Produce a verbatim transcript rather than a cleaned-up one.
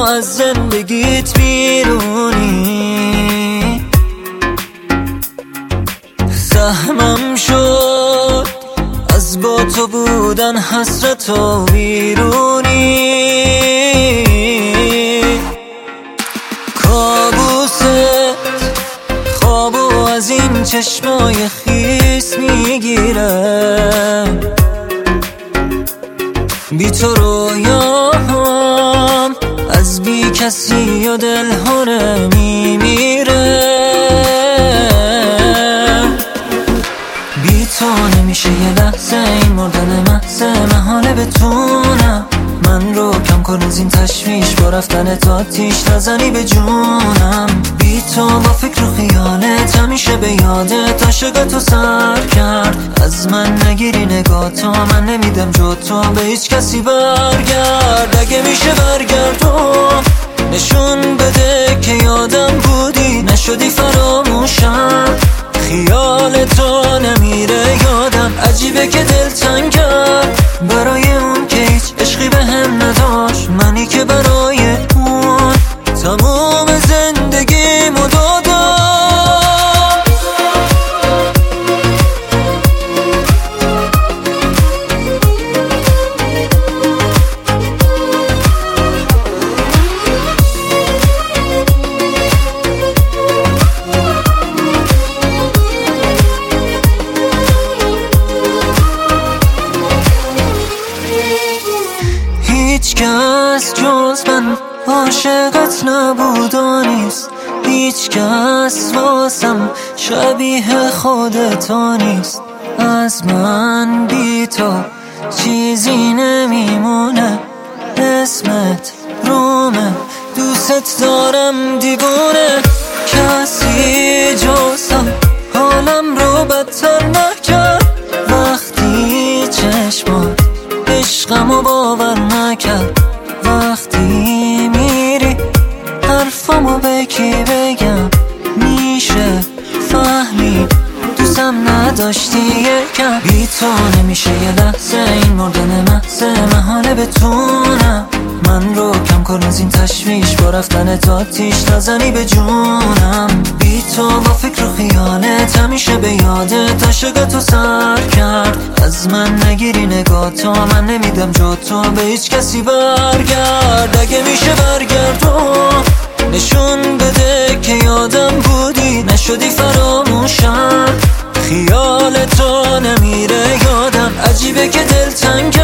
از زندگیت بیرونی. سهمم شد از با تو بودن حسرت و بیرونی. کابوست خوابو از این چشمای خیس میگیرم، بی تو رویام از بی کسی و دلهره میمیره. بی تو نمیشه یه لحظه این مردن محض محاله بتونم من رو کم کن از این تشویش با رفتن تا آتیش نزنی به جونم. بی تو با فکر و خیالت همیشه به یادت عاشقتو سر کرد. از من نگیری نگاه تو من نمیدم جو تو به هیچ کسی برگرد. اگه میشه برگردم نشون بده که یادم بودی نشدی فراموشم. خیال تو نمیره یادم عجیبه که دل تنگم برای اون که هیچ عشقی به هم نداشت. منی که برای اون تمام زندگیمو دادم. هیچ کس جز من عاشقت نبود و نیست. هیچ کس واسم شبیه خودتا نیست. از من بی تو چیزی نمیمونه. اسمت رومه دوست دارم دیوونه. کسی جزم حالم رو بدتر نکرد. وقتی چشمات عشقمو باور نکرد. وقتی میری حرفمو به کی بگم میشه فهمی دوستم نداشتی یکم. بی تو نمیشه یه لحظه این مردن محض محاله بتونم من رو کم کن از این تشویش با رفتن تا آتیش نزنی به جونم. بی تو با فکر و خیالت همیشه به یادت عاشقتو سر کرد. از من نگیری نگاه تو من نمیدم جو تو به هیچ کسی برگرد. اگه میشه برگردم نشون بده که یادم بودی نشدی فراموشم. خیال تو نمیره یادم عجیبه که دل تنگم